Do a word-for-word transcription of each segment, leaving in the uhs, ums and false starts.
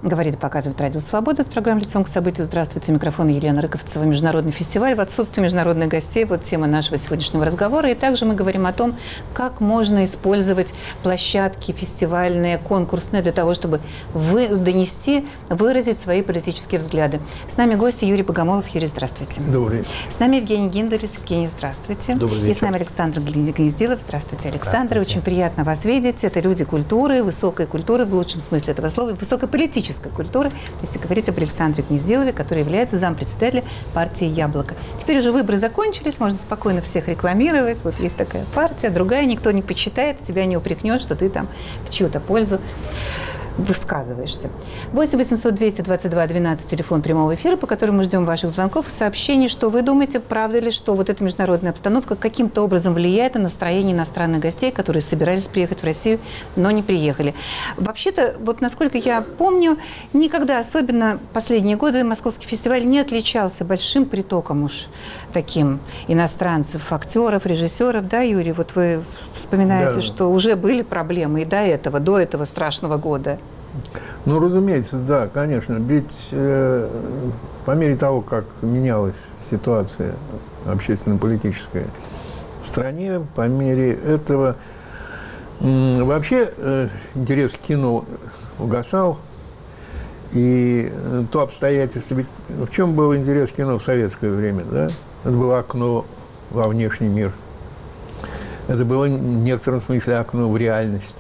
Говорит и показывает Радио Свобода. Это программа «Лицом к событию». Здравствуйте, микрофон Елена Рыковцева. Международный фестиваль. В отсутствии международных гостей вот тема нашего сегодняшнего разговора. И также мы говорим о том, как можно использовать площадки фестивальные, конкурсные для того, чтобы вы, донести, выразить свои политические взгляды. С нами гости Юрий Богомолов. Юрий, здравствуйте. Добрый. С нами Евгений Гинделис. Евгений, здравствуйте. Добрый вечер. И с нами Александр Гнездилов. Здравствуйте, Александр. Здравствуйте. Очень приятно вас видеть. Это люди культуры, высокой культуры, в лучшем смысле этого слова, высокой политической культуры, если говорить об Александре Гнездилове, который является зампредседателя партии «Яблоко». Теперь уже выборы закончились, можно спокойно всех рекламировать. Вот есть такая партия, другая, никто не почитает, тебя не упрекнет, что ты там в чью-то пользу высказываешься. восемь восемьсот двести двадцать два двенадцать, телефон прямого эфира, по которому мы ждем ваших звонков и сообщений, что вы думаете, правда ли, что вот эта международная обстановка каким-то образом влияет на настроение иностранных гостей, которые собирались приехать в Россию, но не приехали. Вообще-то, вот насколько я помню, никогда, особенно последние годы, Московский фестиваль не отличался большим притоком уж таким иностранцев, актеров, режиссеров. Да, Юрий, вот вы вспоминаете, да. что уже были проблемы и до этого, до этого страшного года. Ну, разумеется, да, конечно. Ведь э, по мере того, как менялась ситуация общественно-политическая в стране, по мере этого э, вообще э, интерес к кино угасал. И э, то обстоятельство... Ведь в чем был интерес к кино в советское время, да? Это было окно во внешний мир. Это было в некотором смысле окно в реальность.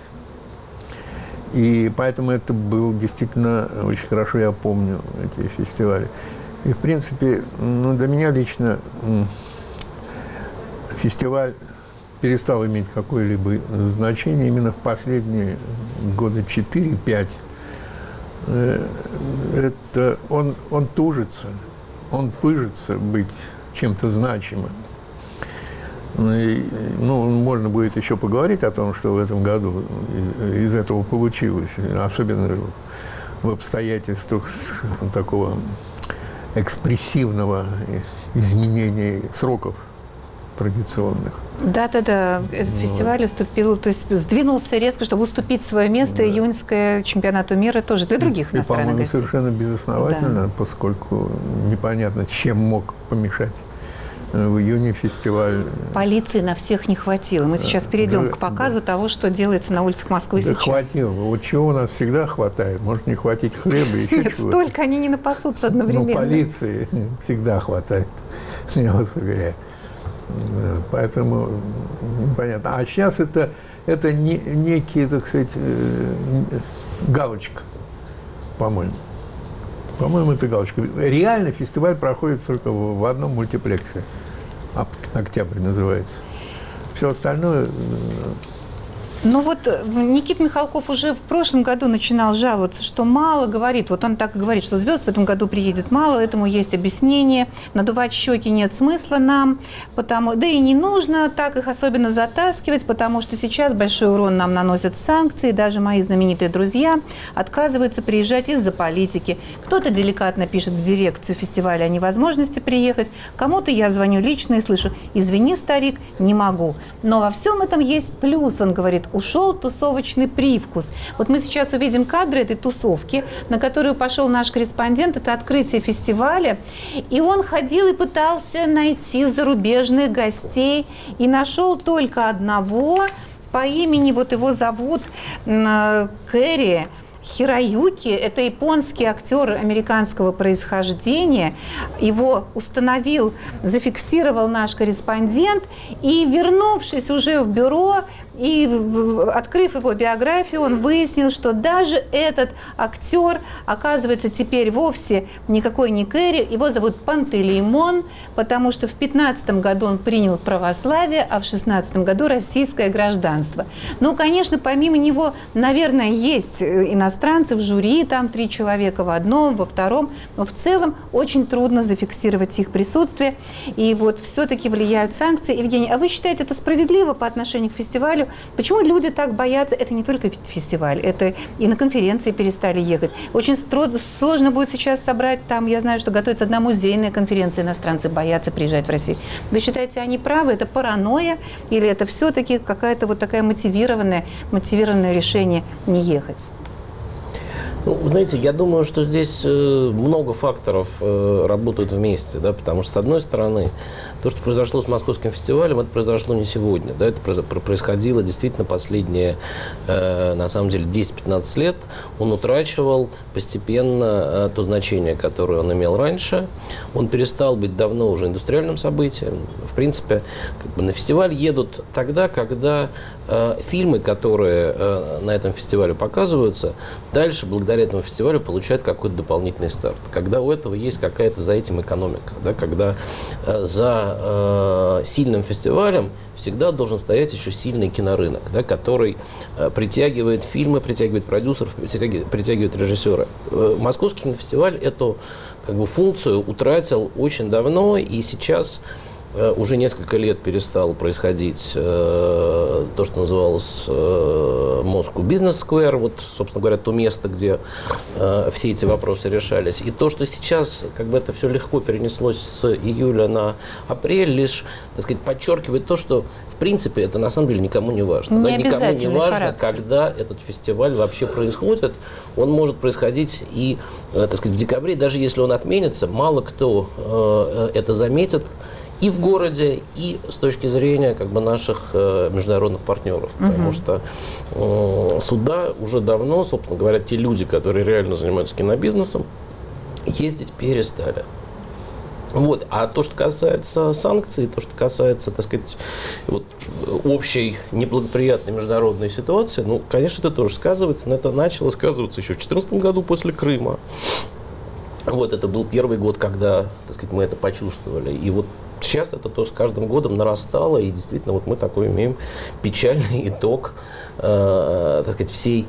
И поэтому это был действительно очень хорошо, я помню эти фестивали. И, в принципе, ну, для меня лично фестиваль перестал иметь какое-либо значение именно в последние года четыре-пять. Это он, он тужится, он пыжится быть чем-то значимым. Ну, можно будет еще поговорить о том, что в этом году из, из этого получилось, особенно в обстоятельствах такого экспрессивного изменения сроков традиционных. Да-да-да, этот вот. Фестиваль уступил, то есть сдвинулся резко, чтобы уступить свое место, да. Июньское чемпионату мира тоже для других и, иностранных по-моему, гостей. Совершенно безосновательно, да. Поскольку непонятно, чем мог помешать в июне фестиваль. Полиции на всех не хватило. Мы да, сейчас перейдем да, к показу да. того, что делается на улицах Москвы да сейчас. Хватило. Вот чего у нас всегда хватает. Может не хватить хлеба, еще Нет, чего-то. Столько они не напасутся одновременно. Но полиции всегда хватает, я вас уверяю. Поэтому понятно. А сейчас это, это не, некий, так сказать, галочка, по-моему. По-моему, это галочка. Реально фестиваль проходит только в, в одном мультиплексе. «Октябрь» называется. Все остальное... Ну вот Никита Михалков уже в прошлом году начинал жаловаться, что мало говорит. Вот он так и говорит, что звезд в этом году приедет мало, этому есть объяснение. Надувать щеки нет смысла нам, потому... да и не нужно так их особенно затаскивать, потому что сейчас большой урон нам наносят санкции. Даже мои знаменитые друзья отказываются приезжать из-за политики. Кто-то деликатно пишет в дирекцию фестиваля о невозможности приехать, кому-то я звоню лично и слышу: извини, старик, не могу. Но во всем этом есть плюс, он говорит. Ушел тусовочный привкус. Вот мы сейчас увидим кадры этой тусовки, на которую пошел наш корреспондент. Это открытие фестиваля. И он ходил и пытался найти зарубежных гостей. И нашел только одного по имени, вот его зовут Кэри Хироюки. Это японский актер американского происхождения. Его установил, зафиксировал наш корреспондент. И, вернувшись уже в бюро, и, открыв его биографию, он выяснил, что даже этот актер, оказывается, теперь вовсе никакой не Кэри. Его зовут Пантелеймон, потому что в пятнадцатом году он принял православие, а в шестнадцатом году российское гражданство. Ну, конечно, помимо него, наверное, есть иностранцы в жюри, там три человека в одном, во втором, но в целом очень трудно зафиксировать их присутствие. И вот все-таки влияют санкции. Евгений, а вы считаете это справедливо по отношению к фестивалю? Почему люди так боятся? Это не только фестиваль, это и на конференции перестали ехать. Очень сложно будет сейчас собрать там, я знаю, что готовится одна музейная конференция, иностранцы боятся приезжать в Россию. Вы считаете, они правы? Это паранойя? Или это все-таки какая-то вот такая мотивированная, мотивированное решение не ехать? Ну, вы знаете, я думаю, что здесь э, много факторов э, работают вместе, да, потому что, с одной стороны, то, что произошло с Московским фестивалем, это произошло не сегодня, да, это происходило действительно последние, э, на самом деле, десять-пятнадцать лет. Он утрачивал постепенно э, то значение, которое он имел раньше. Он перестал быть давно уже индустриальным событием. В принципе, как бы на фестиваль едут тогда, когда э, фильмы, которые э, на этом фестивале показываются, дальше, благодаря этому фестивалю, получают какой-то дополнительный старт. Когда у этого есть какая-то за этим экономика, да, когда э, за э, сильным фестивалем всегда должен стоять еще сильный кинорынок, да, который э, притягивает фильмы, притягивает продюсеров, притягивает, притягивает режиссера. Э, Московский кинофестиваль эту как бы функцию утратил очень давно, и сейчас э, уже несколько лет перестал происходить э, то, что называлось э, Moscow Business Square, вот, собственно говоря, то место, где э, все эти вопросы решались. И то, что сейчас как бы это все легко перенеслось с июля на апрель, лишь, так сказать, подчеркивает то, что в принципе это на самом деле никому не важно. Не да? Никому не важно, характер. когда этот фестиваль вообще происходит. Он может происходить и, э, так сказать, в декабре, даже если он отменится, мало кто э, это заметит и в городе, и с точки зрения как бы, наших э, международных партнеров. Потому uh-huh. что э, сюда уже давно, собственно говоря, те люди, которые реально занимаются кинобизнесом, ездить перестали. Вот. А то, что касается санкций, то, что касается, так сказать, вот, общей неблагоприятной международной ситуации, ну, конечно, это тоже сказывается, но это начало сказываться еще в две тысячи четырнадцатом году после Крыма. Вот, это был первый год, когда, так сказать, мы это почувствовали. И вот сейчас это то с каждым годом нарастало, и действительно вот мы такой имеем печальный итог, э, так сказать, всей,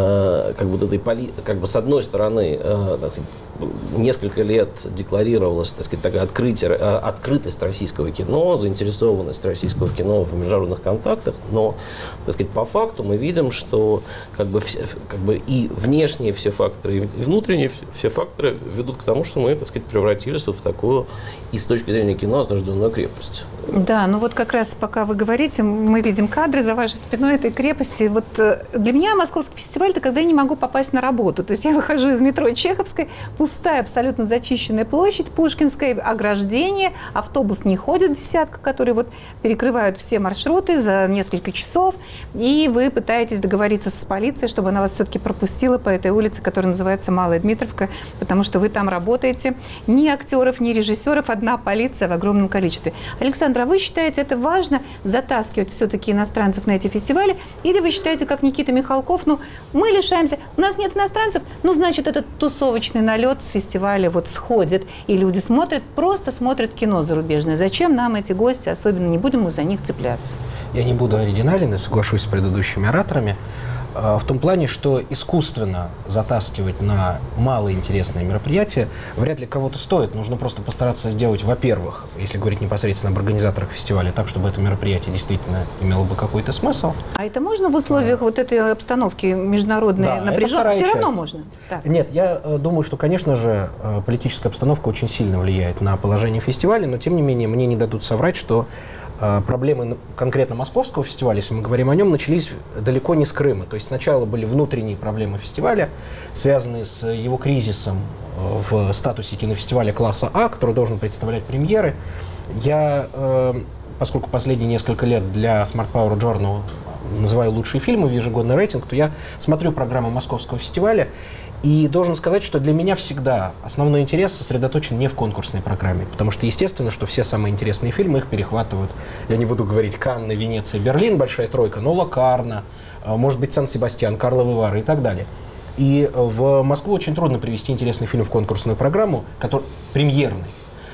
э, как бы, вот этой поли... как бы с одной стороны, э, так сказать, несколько лет декларировалась, так сказать, такая открытие, открытость российского кино, заинтересованность российского кино в международных контактах, но, так сказать, по факту мы видим, что как бы, все, как бы и внешние все факторы, и внутренние все факторы ведут к тому, что мы, так сказать, превратились в такую, и с точки зрения кино, осажденную крепость. Да, ну вот как раз пока вы говорите, мы видим кадры за вашей спиной этой крепости. Вот для меня Московский фестиваль – это когда я не могу попасть на работу. То есть я выхожу из метро Чеховской, пустая, абсолютно зачищенная площадь Пушкинской, ограждение, автобус не ходит десятка, которые вот перекрывают все маршруты за несколько часов, и вы пытаетесь договориться с полицией, чтобы она вас все-таки пропустила по этой улице, которая называется Малая Дмитровка, потому что вы там работаете. Ни актеров, ни режиссеров, одна полиция в огромном количестве. Александр, а вы считаете, это важно затаскивать все-таки иностранцев на эти фестивали, или вы считаете, как Никита Михалков, ну, мы лишаемся, у нас нет иностранцев, ну, значит, этот тусовочный налет с фестиваля вот сходит, и люди смотрят, просто смотрят кино зарубежное. Зачем нам эти гости, особенно не будем мы за них цепляться? Я не буду оригинален и соглашусь с предыдущими ораторами, в том плане, что искусственно затаскивать на малоинтересные мероприятия вряд ли кого-то стоит. Нужно просто постараться сделать, во-первых, если говорить непосредственно об организаторах фестиваля, так, чтобы это мероприятие действительно имело бы какой-то смысл. А это можно в условиях а, вот этой обстановки международной да, напряженной? Все часть. равно можно? Так. Нет, я э, думаю, что, конечно же, э, политическая обстановка очень сильно влияет на положение фестиваля, но, тем не менее, мне не дадут соврать, что проблемы конкретно Московского фестиваля, если мы говорим о нем, начались далеко не с Крыма. То есть сначала были внутренние проблемы фестиваля, связанные с его кризисом в статусе кинофестиваля класса А, который должен представлять премьеры. Я, поскольку последние несколько лет для Smart Power Journal называю лучшие фильмы в ежегодный рейтинг, то я смотрю программу Московского фестиваля. И должен сказать, что для меня всегда основной интерес сосредоточен не в конкурсной программе, потому что, естественно, что все самые интересные фильмы их перехватывают. Я не буду говорить Канны, Венеция, Берлин, большая тройка, но Локарно, может быть, Сан-Себастьян, Карловы Вары и так далее. И в Москву очень трудно привести интересный фильм в конкурсную программу, который премьерный.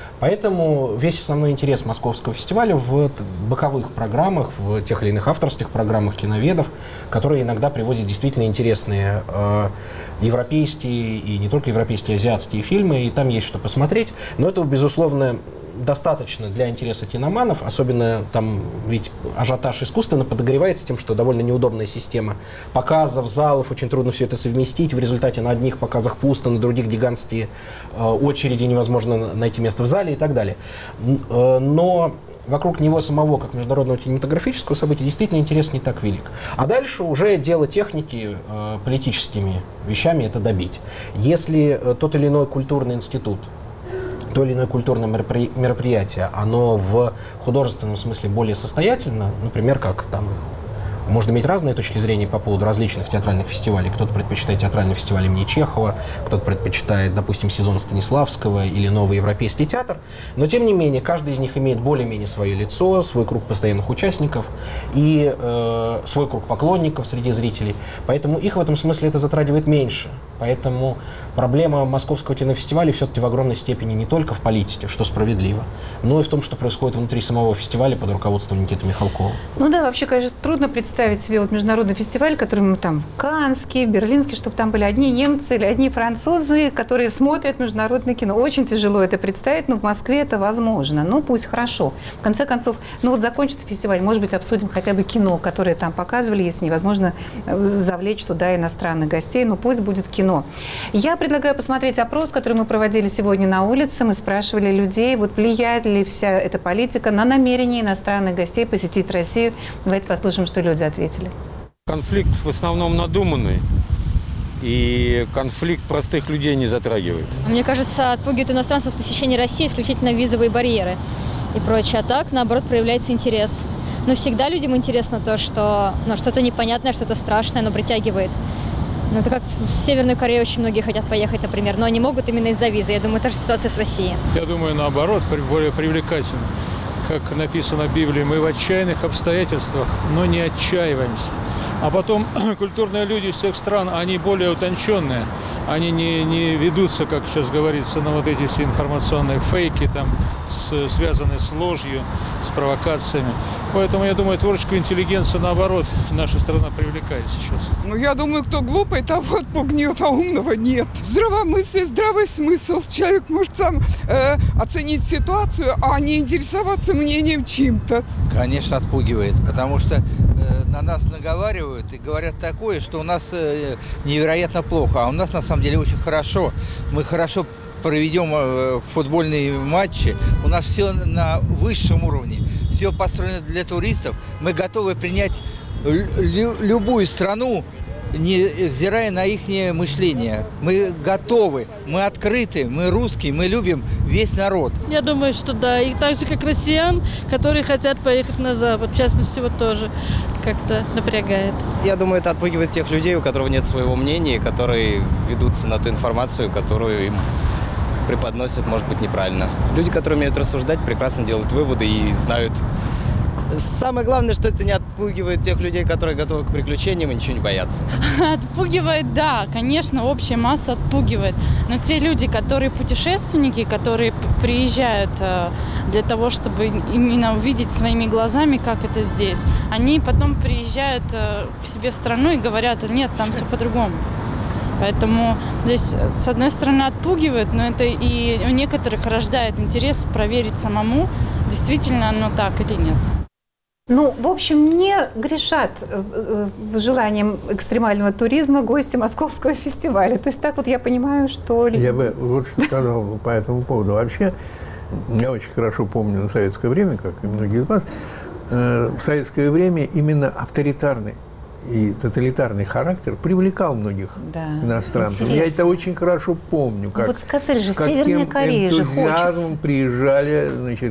Поэтому весь основной интерес Московского фестиваля в боковых программах, в тех или иных авторских программах киноведов, которые иногда привозят действительно интересные э, европейские и не только европейские, азиатские фильмы, и там есть что посмотреть. Но этого, безусловно, достаточно для интереса киноманов, особенно там ведь ажиотаж искусственно подогревается тем, что довольно неудобная система показов, залов, очень трудно все это совместить, в результате на одних показах пусто, на других гигантские э, очереди, невозможно найти место в зале и так далее. Э, но вокруг него самого, как международного кинематографического события, действительно интерес не так велик. А дальше уже дело техники э, политическими вещами это добить. Если э, тот или иной культурный институт, то или иное культурное мероприятие, оно в художественном смысле более состоятельно, например, как там можно иметь разные точки зрения по поводу различных театральных фестивалей. Кто-то предпочитает театральный фестиваль имени Чехова, кто-то предпочитает, допустим, сезон Станиславского или Новый европейский театр. Но, тем не менее, каждый из них имеет более-менее свое лицо, свой круг постоянных участников и э, свой круг поклонников среди зрителей. Поэтому их в этом смысле это затрагивает меньше. Поэтому проблема Московского кинофестиваля все-таки в огромной степени не только в политике, что справедливо, но и в том, что происходит внутри самого фестиваля под руководством Никиты Михалкова. Ну да, вообще, конечно, трудно представить себе вот международный фестиваль, который мы там Каннский, Берлинский, чтобы там были одни немцы или одни французы, которые смотрят международное кино. Очень тяжело это представить, но в Москве это возможно. Ну, пусть хорошо. В конце концов, ну вот закончится фестиваль, может быть, обсудим хотя бы кино, которое там показывали, если невозможно завлечь туда иностранных гостей, но пусть будет кино. Я предлагаю посмотреть опрос, который мы проводили сегодня на улице. Мы спрашивали людей, вот влияет ли вся эта политика на намерение иностранных гостей посетить Россию. Давайте послушаем, что люди ответили. Конфликт в основном надуманный, и конфликт простых людей не затрагивает. Мне кажется, отпугивает иностранцев с посещения России исключительно визовые барьеры и прочее. А так, наоборот, проявляется интерес. Но всегда людям интересно то, что ну, что-то непонятное, что-то страшное, но притягивает. Ну, это как в Северную Корею очень многие хотят поехать, например, но они могут именно из-за визы. Я думаю, та же ситуация с Россией. Я думаю, наоборот, более привлекательно. Как написано в Библии, мы в отчаянных обстоятельствах, но не отчаиваемся. А потом культурные люди всех стран, они более утонченные. Они не, не ведутся, как сейчас говорится, на вот эти все информационные фейки, там, с, связанные с ложью, с провокациями. Поэтому, я думаю, творческую интеллигенцию, наоборот, наша страна привлекает сейчас. Ну, я думаю, кто глупый, того отпугнет, а умного нет. Здравомыслие, здравый смысл. Человек может сам э, оценить ситуацию, а не интересоваться мнением чьим-то. Конечно, отпугивает, потому что э, на нас наговаривают и говорят такое, что у нас э, невероятно плохо, а у нас на самом деле очень хорошо. Мы хорошо проведем э, футбольные матчи, у нас все на высшем уровне, все построено для туристов. Мы готовы принять лю- любую страну, невзирая на их мышление. Мы готовы, мы открыты, мы русские, мы любим весь народ. Я думаю, что да. И так же, как россиян, которые хотят поехать на Запад. В частности, вот тоже как-то напрягает. Я думаю, это отпугивает тех людей, у которых нет своего мнения, которые ведутся на ту информацию, которую им преподносят, может быть, неправильно. Люди, которые умеют рассуждать, прекрасно делают выводы и знают. Самое главное, что это не отпугивает тех людей, которые готовы к приключениям и ничего не боятся. Отпугивает, да, конечно, общая масса отпугивает. Но те люди, которые путешественники, которые приезжают для того, чтобы именно увидеть своими глазами, как это здесь, они потом приезжают к себе в страну и говорят: нет, там все по-другому. Поэтому здесь, с одной стороны, отпугивает, но это и у некоторых рождает интерес проверить самому, действительно оно так или нет. Ну, в общем, не грешат желанием экстремального туризма гости Московского фестиваля. То есть так вот я понимаю, что... Я бы вот что сказал по этому поводу. Вообще, я очень хорошо помню на советское время, как и многие из вас, в советское время именно авторитарный и тоталитарный характер привлекал многих да, иностранцев. Интересно. Я это очень хорошо помню. Как, вот сказали же, Северная Корея же хочется. Приезжали, значит,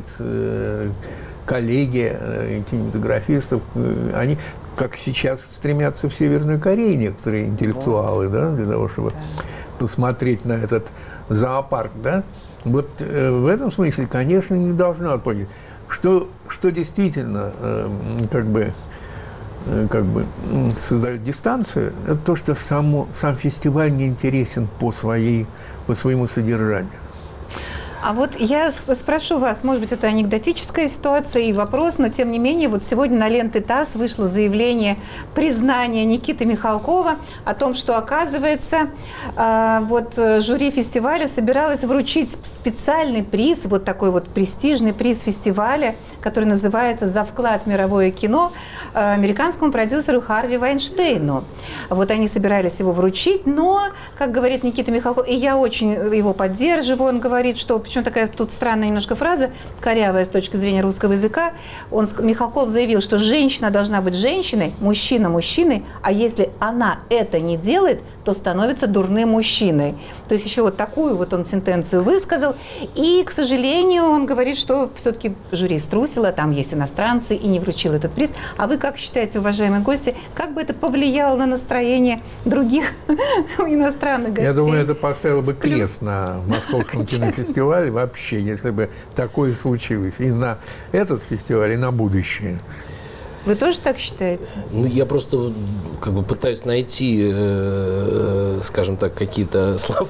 коллеги кинематографистов, они, как сейчас, стремятся в Северную Корею некоторые интеллектуалы, вот. Да, для того, чтобы да. посмотреть на этот зоопарк, да. Вот э, в этом смысле, конечно, не должно отпугивать. Что, что действительно, э, как бы, как бы создает дистанцию, это то, что само, сам фестиваль не интересен по, своей, по своему содержанию. А вот я спрошу вас, может быть, это анекдотическая ситуация и вопрос, но тем не менее, вот сегодня на ленте ТАСС вышло заявление признания Никиты Михалкова о том, что, оказывается, вот жюри фестиваля собиралось вручить специальный приз, вот такой вот престижный приз фестиваля, который называется «За вклад в мировое кино», американскому продюсеру Харви Вайнштейну. Вот они собирались его вручить, но, как говорит Никита Михалков, и я очень его поддерживаю, он говорит, что причем такая тут странная немножко фраза, корявая с точки зрения русского языка. Он, Михалков заявил, что женщина должна быть женщиной, мужчина мужчиной, а если она это не делает, то становится дурным мужчиной. То есть еще вот такую вот он сентенцию высказал. И, к сожалению, он говорит, что все-таки жюри струсило, там есть иностранцы, и не вручил этот приз. А вы как считаете, уважаемые гости, как бы это повлияло на настроение других иностранных гостей? Я думаю, это поставило бы крест на Московском кинофестивале вообще, если бы такое случилось. И на этот фестиваль, и на будущее. Вы тоже так считаете? Ну, я просто как бы пытаюсь найти, э, скажем так, какие-то слова,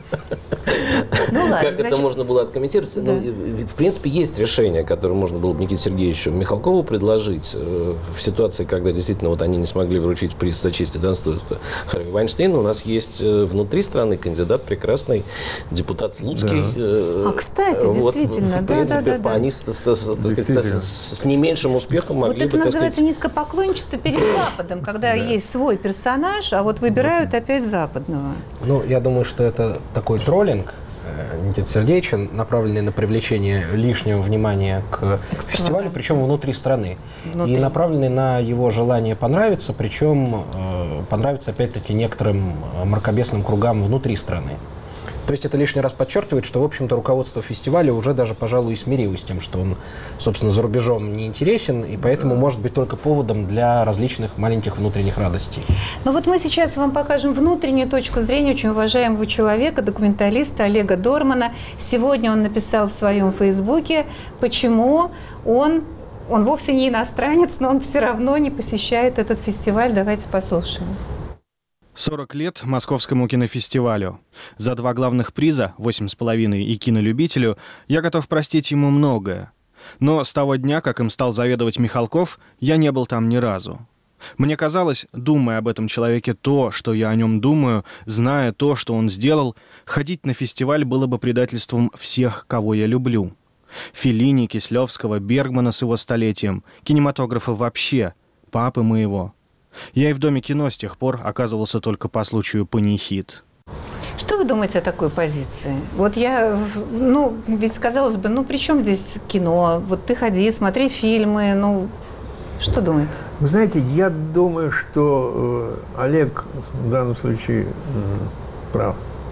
ну, ладно, как значит... это можно было откомментировать. Да. Ну, в принципе, есть решение, которое можно было бы Никите Сергеевичу Михалкову предложить э, в ситуации, когда действительно вот они не смогли вручить приз за честь и достоинство Харви Вайнштейна. У нас есть э, внутри страны кандидат прекрасный, депутат Слуцкий. Да. Э, а, кстати, вот, действительно, в да, принципе, да, да, они да. С, с, с, с, с не меньшим успехом могли вот бы... Это называется низкопоклонничество перед Западом, когда да. есть свой персонаж, а вот выбирают опять западного. Ну, я думаю, что это такой троллинг Никиты Сергеевича, направленный на привлечение лишнего внимания к фестивалю, причем внутри страны. Внутри. И направленный на его желание понравиться, причем э, понравиться, опять-таки, некоторым мракобесным кругам внутри страны. То есть это лишний раз подчеркивает, что, в общем-то, руководство фестиваля уже даже, пожалуй, и смирилось с тем, что он, собственно, за рубежом не интересен, и поэтому может быть только поводом для различных маленьких внутренних радостей. Ну вот мы сейчас вам покажем внутреннюю точку зрения очень уважаемого человека, документалиста Олега Дормана. Сегодня он написал в своем фейсбуке, почему он, он вовсе не иностранец, но он все равно не посещает этот фестиваль. Давайте послушаем. сорок лет Московскому кинофестивалю. За два главных приза, восемь с половиной и кинолюбителю, я готов простить ему многое. Но с того дня, как им стал заведовать Михалков, я не был там ни разу. Мне казалось, думая об этом человеке то, что я о нем думаю, зная то, что он сделал, ходить на фестиваль было бы предательством всех, кого я люблю. Феллини, Кислевского, Бергмана с его столетием, кинематографа вообще, папы моего. Я и в Доме кино с тех пор оказывался только по случаю панихид. Что вы думаете о такой позиции? Вот я, ну, ведь казалось бы, ну, при чем здесь кино? Вот ты ходи, смотри фильмы, ну, что думаете? Вы знаете, я думаю, что э, Олег в данном случае э, прав.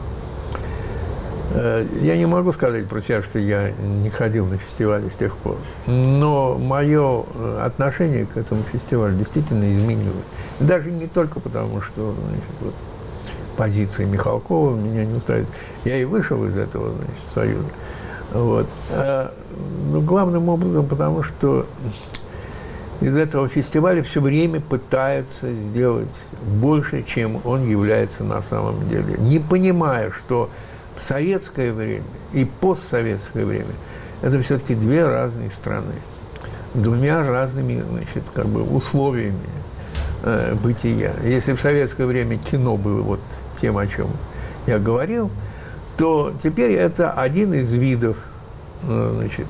Э, я не могу сказать про себя, что я не ходил на фестивали с тех пор, но мое отношение к этому фестивалю действительно изменилось. Даже не только потому, что, значит, вот, позиция Михалкова меня не устраивает. Я и вышел из этого, значит, союза. Вот. А, ну, главным образом, потому что из этого фестиваля все время пытаются сделать больше, чем он является на самом деле. Не понимая, что в советское время и постсоветское время это все-таки две разные страны, двумя разными, значит, как бы условиями э, бытия. Если в советское время кино было вот тем, о чем я говорил, то теперь это один из видов, э, значит,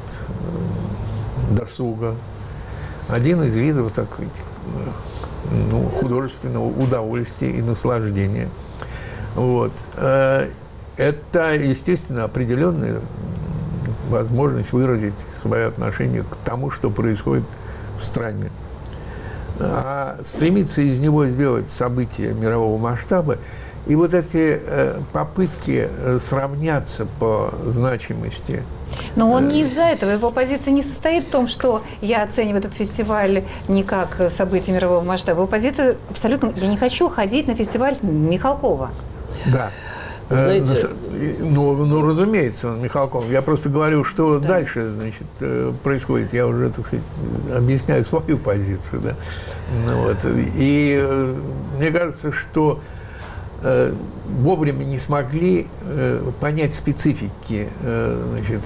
досуга, один из видов, так сказать, ну, художественного удовольствия и наслаждения. Вот. Это, естественно, определенная возможность выразить свое отношение к тому, что происходит в стране. А стремиться из него сделать события мирового масштаба, и вот эти э, попытки э, сравняться по значимости. Но он не из-за этого. Его позиция не состоит в том, что я оцениваю этот фестиваль не как событие мирового масштаба. Его позиция абсолютно... Я не хочу ходить на фестиваль Михалкова. Да. Знаете, ну, ну, разумеется, он Михалков. Я просто говорю, что да. дальше, значит, происходит. Я уже, так сказать, объясняю свою позицию, да. Вот. И мне кажется, что э, вовремя не смогли э, понять специфики, э, значит,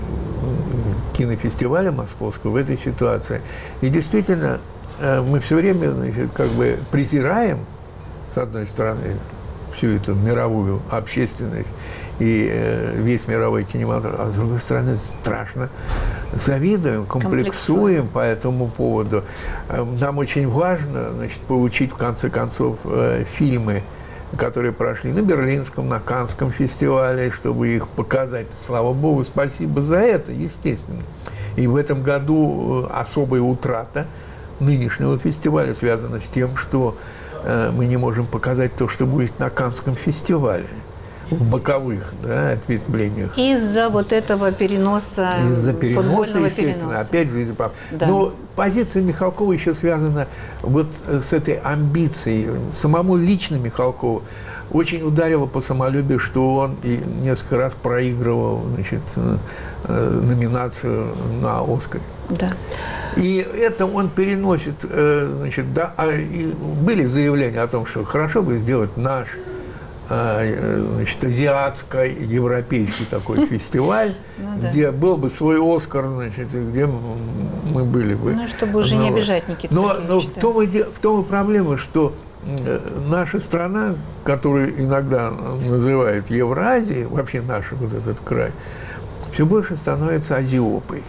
кинофестиваля московского в этой ситуации. И действительно, э, мы все время, значит, как бы презираем, с одной стороны, всю эту мировую общественность и э, весь мировой кинематограф, а с другой стороны страшно завидуем, комплексуем по этому поводу. Нам очень важно, значит, получить в конце концов э, фильмы которые прошли на Берлинском, на Каннском фестивале, чтобы их показать. Слава Богу, спасибо за это, естественно. И в этом году особая утрата нынешнего фестиваля связана с тем, что э, мы не можем показать то, что будет на Каннском фестивале. В боковых, да, ответвлениях. Из-за вот этого переноса, из-за переноса, футбольного естественно, переноса. опять же из-за... Да. Но позиция Михалкова еще связана вот с этой амбицией. Самому лично Михалкову очень ударило по самолюбию, что он и несколько раз проигрывал, значит, номинацию на «Оскар». Да. И это он переносит, значит, да, и были заявления о том, что хорошо бы сделать наш, значит, азиатско-европейский такой фестиваль, ну, да. где был бы свой «Оскар», значит, где мы были бы. Ну, чтобы уже не обижать Никиту Но, но в, да. том и, в том и проблема, что наша страна, которую иногда называют Евразией, вообще наш вот этот край, все больше становится азиопой.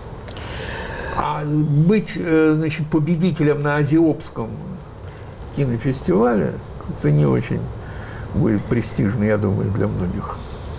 А быть, значит, победителем на азиопском кинофестивале как-то не очень будет престижно, я думаю, для многих.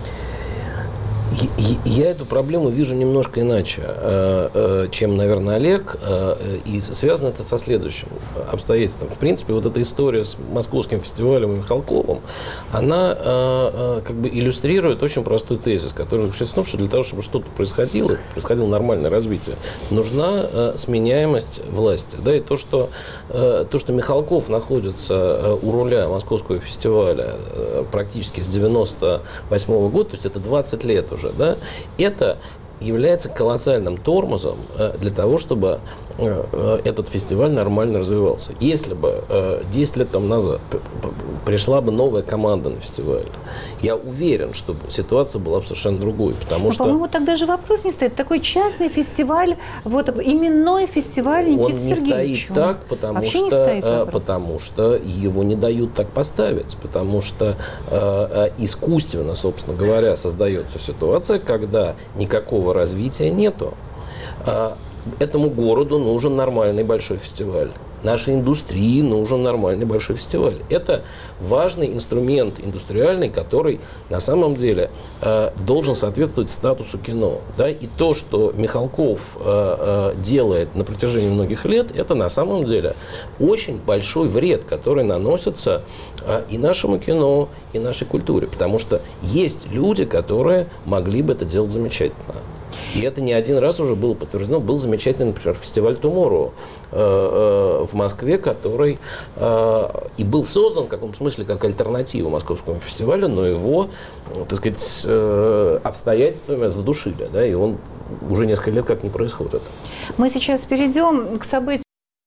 Я эту проблему вижу немножко иначе, чем, наверное, Олег, и связано это со следующим обстоятельством. В принципе, вот эта история с Московским фестивалем и Михалковым, она как бы иллюстрирует очень простой тезис, который заключается в том, что для того, чтобы что-то происходило, происходило нормальное развитие, нужна сменяемость власти. Да, и то, что, то, что Михалков находится у руля Московского фестиваля практически с девяносто восьмого года, то есть это двадцать лет уже, да, это является колоссальным тормозом для того, чтобы этот фестиваль нормально развивался. Если бы десять лет тому назад пришла бы новая команда на фестиваль, я уверен, что ситуация была бы совершенно другой, потому Но, что... по-моему, тогда же вопрос не стоит. Такой частный фестиваль, вот именной фестиваль Никиты Он не Сергеевича. стоит так, потому Вообще что, не стоит вопрос. потому что его не дают так поставить, потому что э, искусственно, собственно говоря, создается ситуация, когда никакого развития нету. Этому городу нужен нормальный большой фестиваль. Нашей индустрии нужен нормальный большой фестиваль. Это важный инструмент индустриальный, который на самом деле э, должен соответствовать статусу кино. Да? И то, что Михалков э, э, делает на протяжении многих лет, это на самом деле очень большой вред, который наносится э, и нашему кино, и нашей культуре. Потому что есть люди, которые могли бы это делать замечательно. И это не один раз уже было подтверждено. Был замечательный, например, фестиваль «Tomorrow» э, э, в Москве, который э, и был создан в каком смысле как альтернатива Московскому фестивалю, но его, так сказать, э, обстоятельствами задушили, да, и он уже несколько лет как не происходит. Мы сейчас перейдем к событию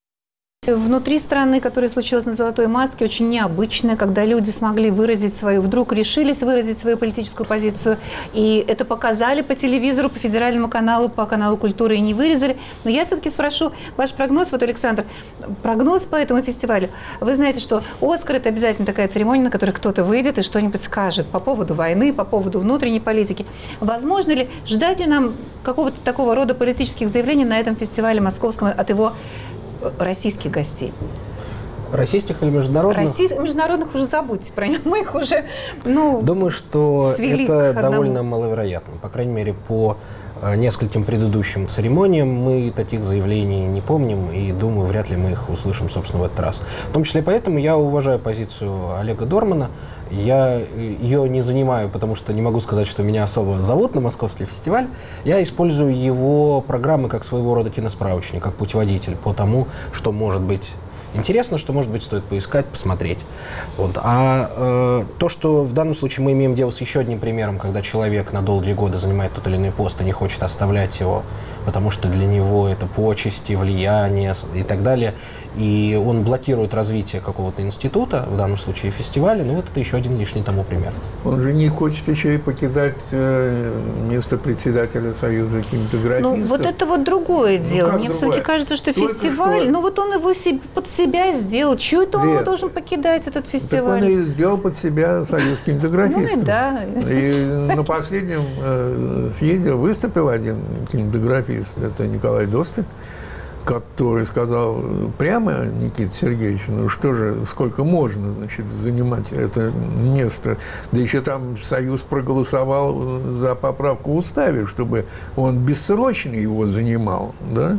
внутри страны, которое случилось на Золотой Маске, очень необычное, когда люди смогли выразить свою, вдруг решились выразить свою политическую позицию, и это показали по телевизору, по федеральному каналу, по каналу «Культура» и не вырезали. Но я все-таки спрошу ваш прогноз, вот, Александр, прогноз по этому фестивалю. Вы знаете, что «Оскар» — это обязательно такая церемония, на которой кто-то выйдет и что-нибудь скажет по поводу войны, по поводу внутренней политики. Возможно ли, ждать ли нам какого-то такого рода политических заявлений на этом фестивале московском от его российских гостей? Российских или международных? Россий... Международных уже забудьте про них. Мы их уже, ну, Думаю, что это это довольно маловероятно. По крайней мере, по нескольким предыдущим церемониям мы таких заявлений не помним, и, думаю, вряд ли мы их услышим, собственно, в этот раз. В том числе поэтому я уважаю позицию Олега Дормана. Я ее не занимаю, потому что не могу сказать, что меня особо зовут на Московский фестиваль. Я использую его программы как своего рода киносправочник, как путеводитель по тому, что может быть интересно, что, может быть, стоит поискать, посмотреть. Вот. А э, то, что в данном случае мы имеем дело с еще одним примером, когда человек на долгие годы занимает тот или иной пост и не хочет оставлять его, потому что для него это почести, влияние и так далее, и он блокирует развитие какого-то института, в данном случае фестиваля, ну вот это еще один лишний тому пример. Он же не хочет еще и покидать э, место председателя Союза кинематографистов. Ну, вот это вот другое дело. Ну, Мне другое? все-таки кажется, что Только фестиваль, что... ну вот он его себе, под себя сделал. Чего это он Лет. должен покидать этот фестиваль? Так он и сделал под себя Союз кинематографистов. Ну и да. И на последнем э, съезде выступил один кинематографист, это Николай Достык. который сказал прямо Никита Сергеевич, ну что же, сколько можно, значит, занимать это место. Да еще там Союз проголосовал за поправку в уставе, чтобы он бессрочно его занимал, да?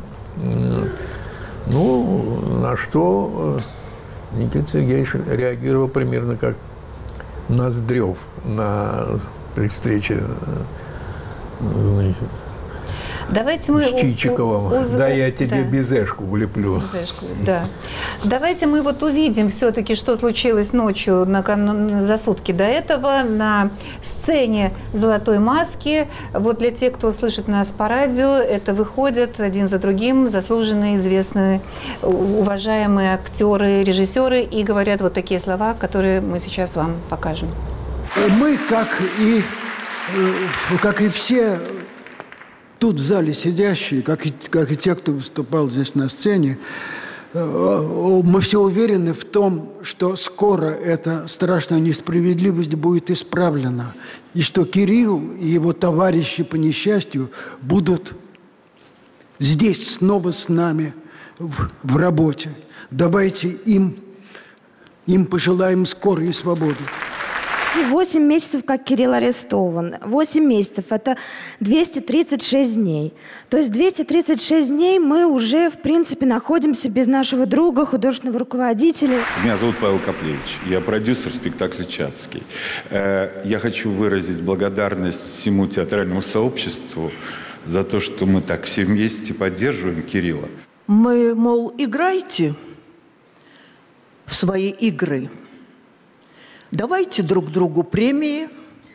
Ну, на что Никита Сергеевич реагировал примерно как Ноздрев на при встрече, значит, Давайте мы... с Чичиковым. У, у, да, я тебе да. безешку влеплю. Безешку, да. Давайте мы вот увидим все-таки, что случилось ночью на, за сутки до этого на сцене «Золотой маски». Вот для тех, кто слышит нас по радио, это выходят один за другим заслуженные, известные, уважаемые актеры, режиссеры и говорят вот такие слова, которые мы сейчас вам покажем. Мы, как и, как и все тут в зале сидящие, как и, как и те, кто выступал здесь на сцене, мы все уверены в том, что скоро эта страшная несправедливость будет исправлена, и что Кирилл и его товарищи по несчастью будут здесь снова с нами в, в работе. Давайте им, им пожелаем скорой свободы. Восемь месяцев, как Кирилл арестован. Восемь месяцев – это двести тридцать шесть дней. То есть двести тридцать шесть дней мы уже, в принципе, находимся без нашего друга, художественного руководителя. Меня зовут Павел Коплевич. Я продюсер спектакля «Чацкий». Я хочу выразить благодарность всему театральному сообществу за то, что мы так все вместе поддерживаем Кирилла. Мы, мол, играйте в свои игры. Давайте друг другу премии,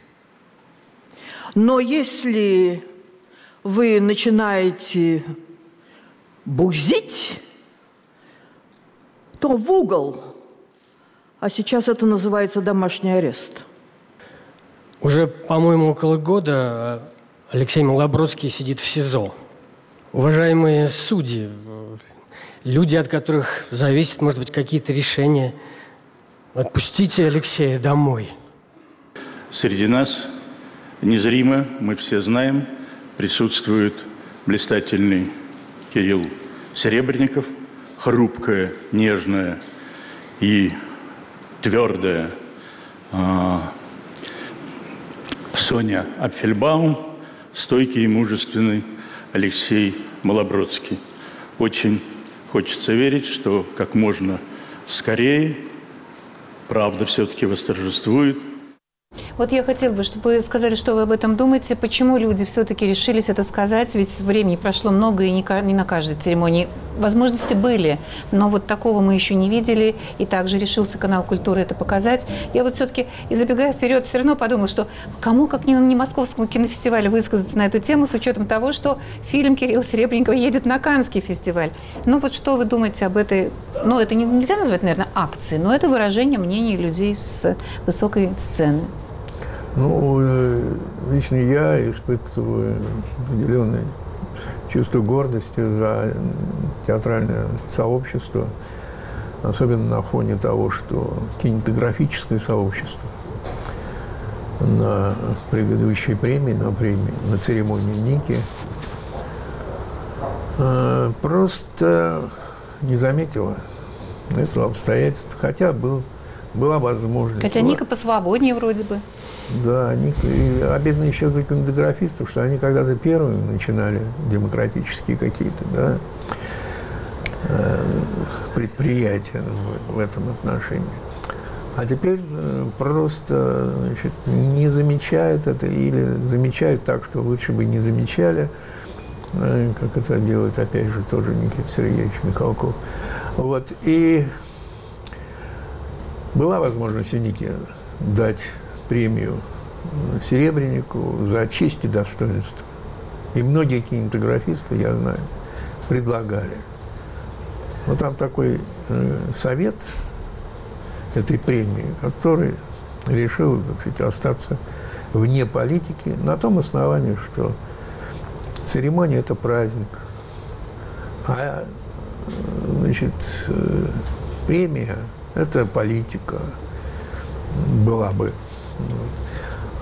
но если вы начинаете бузить, то в угол, а сейчас это называется домашний арест. Уже, по-моему, около года Алексей Малобродский сидит в СИЗО. Уважаемые судьи, люди, от которых зависят, может быть, какие-то решения, отпустите Алексея домой. Среди нас незримо, мы все знаем, присутствует блистательный Кирилл Серебренников, хрупкая, нежная и твердая э, Соня Апфельбаум, стойкий и мужественный Алексей Малобродский. Очень хочется верить, что как можно скорее правда все-таки восторжествует. Вот я хотела бы, чтобы вы сказали, что вы об этом думаете, почему люди все-таки решились это сказать, ведь времени прошло много, и не на каждой церемонии возможности были, но вот такого мы еще не видели, и также решился канал «Культура» это показать. Я вот все-таки, и забегая вперед, все равно подумала, что кому, как не, не Московскому кинофестивалю, высказаться на эту тему, с учетом того, что фильм Кирилла Серебренникова едет на Каннский фестиваль. Ну вот что вы думаете об этой, ну это нельзя назвать, наверное, акцией, но это выражение мнений людей с высокой сцены. Ну, лично я испытываю определенное чувство гордости за театральное сообщество, особенно на фоне того, что кинематографическое сообщество на предыдущей премии, на премии, на церемонии Ники, просто не заметила этого обстоятельства, хотя был, была возможность. Хотя Ника посвободнее вроде бы. Да, они, и обидно еще за кинематографистов, что они когда-то первыми начинали демократические какие-то, да, предприятия в, в этом отношении. А теперь просто, значит, не замечают это или замечают так, что лучше бы не замечали, как это делает, опять же, тоже Никита Сергеевич Михалков. Вот. И была возможность у Ники дать премию Серебреннику за честь и достоинство. И многие кинематографисты, я знаю, предлагали. Но там такой э, совет этой премии, который решил, так сказать, остаться вне политики на том основании, что церемония – это праздник, а значит, э, премия – это политика была бы.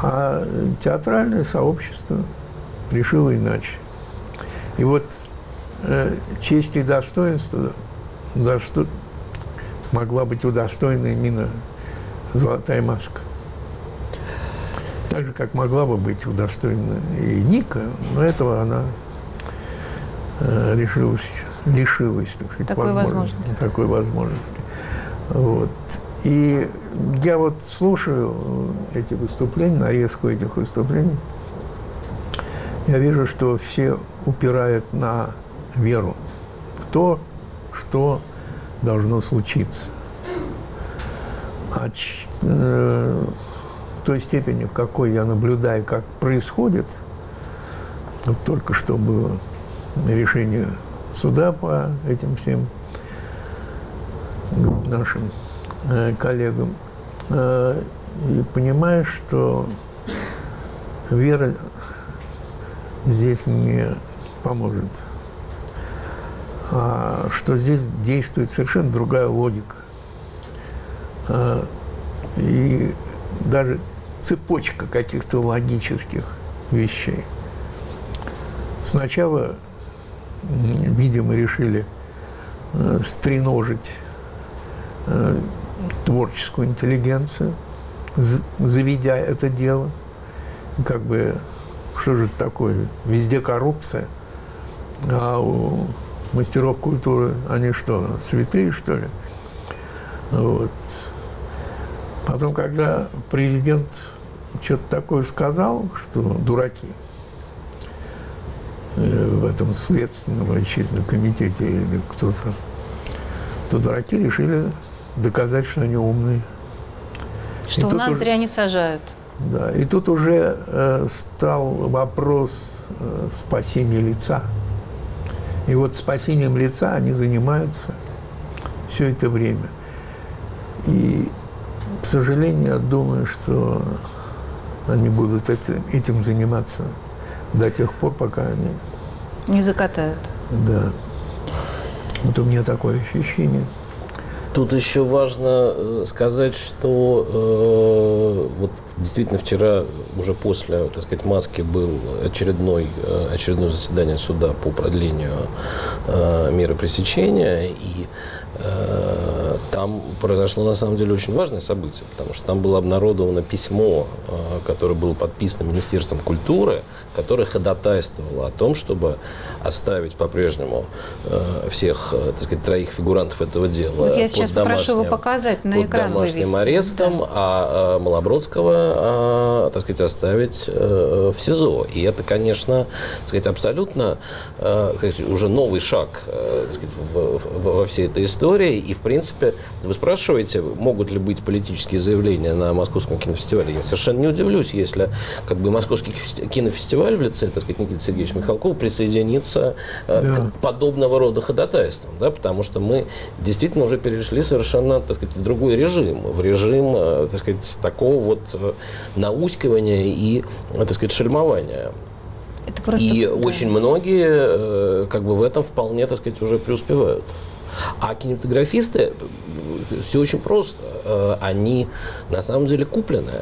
А театральное сообщество решило иначе. И вот э, честь и достоинство досто... могла быть удостоена именно «Золотая маска». Так же, как могла бы быть удостоена и Ника, но этого она э, решилась, лишилась, так сказать, такой возможности, возможности. такой возможности. Вот. И я вот слушаю эти выступления, нарезку этих выступлений, я вижу, что все упирают на веру в то, что должно случиться. А э, в той степени, в какой я наблюдаю, как происходит, вот только что было решение суда по этим всем нашим э, коллегам, э, и понимаешь, что вера здесь не поможет, а что здесь действует совершенно другая логика. А, и даже цепочка каких-то логических вещей. Сначала, видимо, решили э, стреножить э, творческую интеллигенцию, заведя это дело. Как бы, что же это такое? Везде коррупция. А у мастеров культуры они что, святые, что ли? Вот. Потом, когда президент что-то такое сказал, что дураки в этом следственном очередном комитете или кто-то, то дураки решили доказать, что они умные. Что у нас уже зря не сажают. Да, и тут уже э, стал вопрос э, спасения лица. И вот спасением лица они занимаются все это время. И, к сожалению, я думаю, что они будут этим, этим заниматься до тех пор, пока они не закатают. Да. Вот у меня такое ощущение. Тут еще важно сказать, что э, вот действительно вчера уже после, так сказать, маски был очередной, очередное заседание суда по продлению э, меры пресечения, и э, там произошло на самом деле очень важное событие, потому что там было обнародовано письмо, э, которое было подписано Министерством культуры, которое ходатайствовало о том, чтобы оставить по-прежнему э, всех, э, так сказать, троих фигурантов этого дела вот я под сейчас попрошу его показать, на под экран домашним вывести. арестом, Да. а, а Малобродского, а, так сказать, оставить а, в СИЗО. И это, конечно, так сказать, абсолютно а, как сказать, уже новый шаг а, так сказать, в, в, во всей этой истории. И, в принципе, вы спрашиваете, могут ли быть политические заявления на Московском кинофестивале. Я совершенно не удивлюсь, если как бы Московский кинофестиваль в лице, так сказать, Никиты Сергеевича Михалкова присоединится а, да. к подобного рода ходатайствам, да, потому что мы действительно уже перешли совершенно, так сказать, в другой режим, в режим, так сказать, такого вот наускивания и, так сказать, шельмования. Это просто, и да. очень многие как бы в этом вполне, так сказать, уже преуспевают. А кинематографисты, все очень просто. Они на самом деле куплены.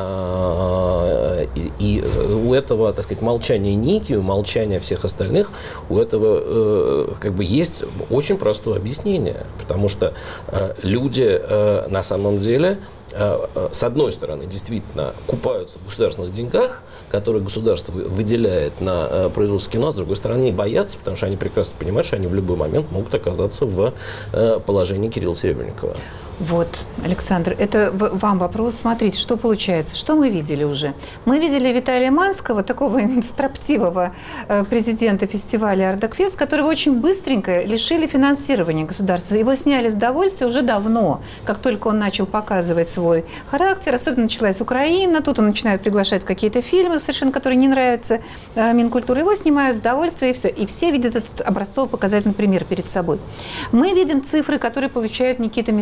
И у этого, так сказать, молчания Ники, у молчания всех остальных, у этого как бы есть очень простое объяснение. Потому что люди на самом деле, с одной стороны, действительно купаются в государственных деньгах, которые государство выделяет на производство кино, а с другой стороны, боятся, потому что они прекрасно понимают, что они в любой момент могут оказаться в положении Кирилла Серебренникова. Вот, Александр, это вам вопрос. Смотрите, что получается. Что мы видели уже? Мы видели Виталия Манского, такого строптивого президента фестиваля «Ардакфест», которого очень быстренько лишили финансирования государства. Его сняли с довольствия уже давно, как только он начал показывать свой характер. Особенно началась Украина, тут он начинает приглашать какие-то фильмы, совершенно которые не нравятся Минкультуры. Его снимают с довольствия, и все. И все видят этот образцово-показательный пример перед собой. Мы видим цифры, которые получает Никита Михалков